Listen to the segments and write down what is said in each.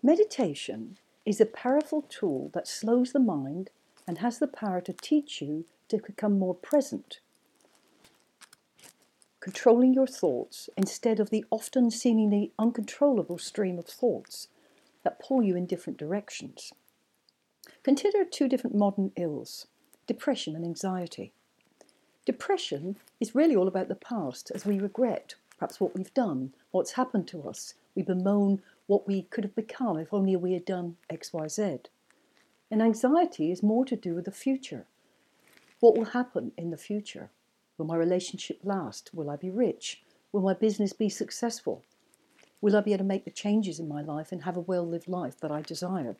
Meditation is a powerful tool that slows the mind and has the power to teach you to become more present, controlling your thoughts instead of the often seemingly uncontrollable stream of thoughts that pull you in different directions. Consider two different modern ills, depression and anxiety. Depression is really all about the past, as we regret perhaps what we've done, what's happened to us. We bemoan what we could have become if only we had done X, Y, Z. And anxiety is more to do with the future. What will happen in the future? Will my relationship last? Will I be rich? Will my business be successful? Will I be able to make the changes in my life and have a well-lived life that I desire?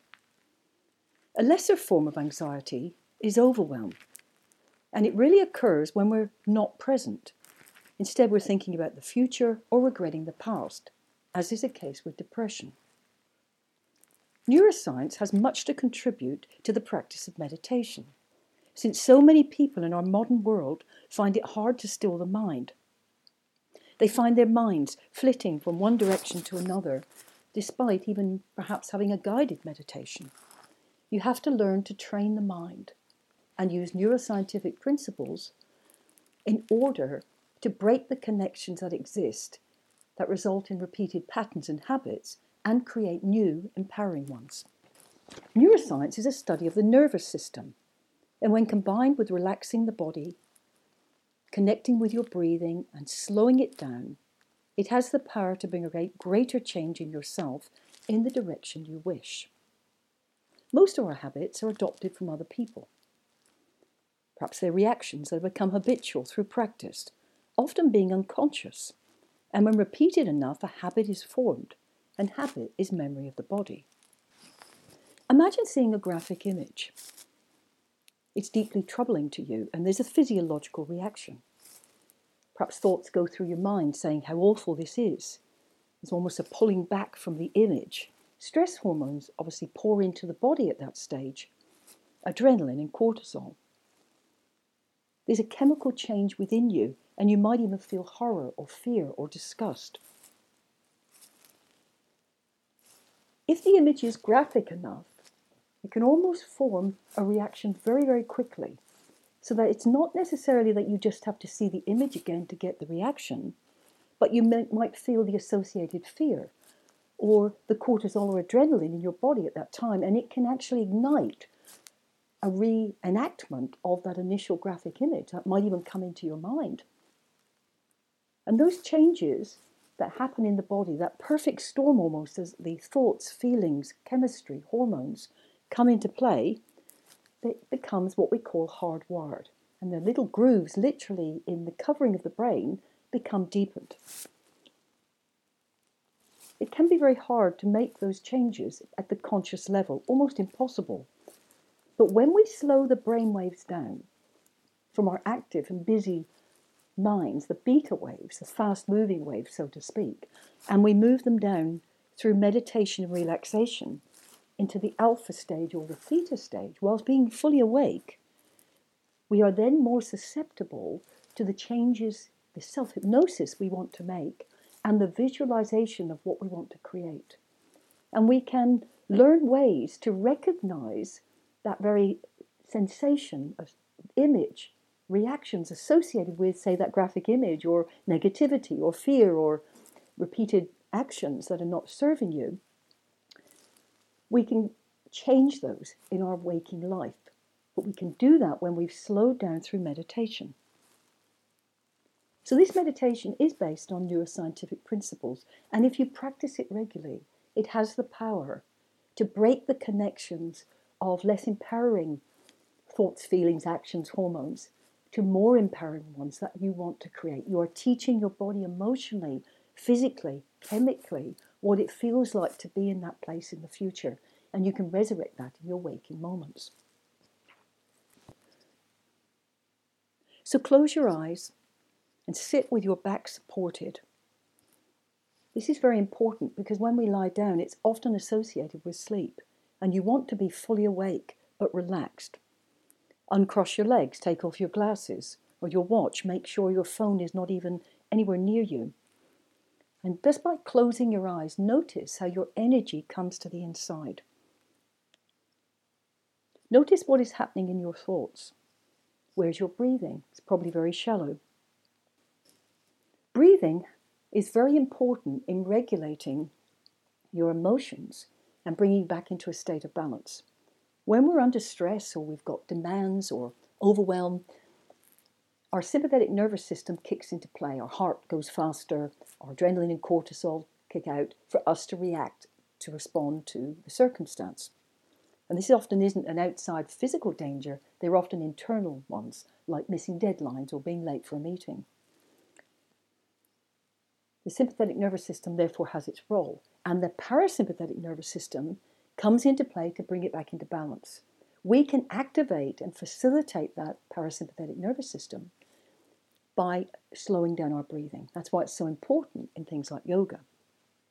A lesser form of anxiety is overwhelm. And it really occurs when we're not present. Instead, we're thinking about the future or regretting the past, as is the case with depression. Neuroscience has much to contribute to the practice of meditation, since so many people in our modern world find it hard to still the mind. They find their minds flitting from one direction to another, despite even perhaps having a guided meditation. You have to learn to train the mind and use neuroscientific principles in order to break the connections that exist that result in repeated patterns and habits and create new, empowering ones. Neuroscience is a study of the nervous system, and when combined with relaxing the body, connecting with your breathing and slowing it down, it has the power to bring a greater change in yourself in the direction you wish. Most of our habits are adopted from other people. Perhaps they're reactions that have become habitual through practice, often being unconscious. And when repeated enough, a habit is formed, and habit is memory of the body. Imagine seeing a graphic image. It's deeply troubling to you, and there's a physiological reaction. Perhaps thoughts go through your mind saying how awful this is. There's almost a pulling back from the image. Stress hormones obviously pour into the body at that stage, adrenaline and cortisol. There's a chemical change within you, and you might even feel horror or fear or disgust. If the image is graphic enough, it can almost form a reaction very, very quickly, so that it's not necessarily that you just have to see the image again to get the reaction, but you might feel the associated fear or the cortisol or adrenaline in your body at that time, and it can actually ignite a reenactment of that initial graphic image that might even come into your mind. And those changes that happen in the body, that perfect storm almost, as the thoughts, feelings, chemistry, hormones come into play, it becomes what we call hardwired. And the little grooves literally in the covering of the brain become deepened. It can be very hard to make those changes at the conscious level, almost impossible. But when we slow the brain waves down from our active and busy minds, the beta waves, the fast-moving waves, so to speak, and we move them down through meditation and relaxation into the alpha stage or the theta stage, whilst being fully awake, we are then more susceptible to the changes, the self-hypnosis we want to make, and the visualization of what we want to create. And we can learn ways to recognize that very sensation of image, reactions associated with, say, that graphic image, or negativity, or fear, or repeated actions that are not serving you. We can change those in our waking life, but we can do that when we've slowed down through meditation. So this meditation is based on neuroscientific principles, and if you practice it regularly, it has the power to break the connections of less empowering thoughts, feelings, actions, hormones, to more empowering ones that you want to create. You are teaching your body emotionally, physically, chemically, what it feels like to be in that place in the future. And you can resurrect that in your waking moments. So close your eyes and sit with your back supported. This is very important because when we lie down, it's often associated with sleep. And you want to be fully awake, but relaxed. Uncross your legs, take off your glasses or your watch. Make sure your phone is not even anywhere near you. And just by closing your eyes, notice how your energy comes to the inside. Notice what is happening in your thoughts. Where's your breathing? It's probably very shallow. Breathing is very important in regulating your emotions and bringing back into a state of balance. When we're under stress or we've got demands or overwhelm, our sympathetic nervous system kicks into play. Our heart goes faster, our adrenaline and cortisol kick out for us to react, to respond to the circumstance. And this often isn't an outside physical danger, they're often internal ones, like missing deadlines or being late for a meeting. The sympathetic nervous system therefore has its role, and the parasympathetic nervous system comes into play to bring it back into balance. We can activate and facilitate that parasympathetic nervous system by slowing down our breathing. That's why it's so important in things like yoga.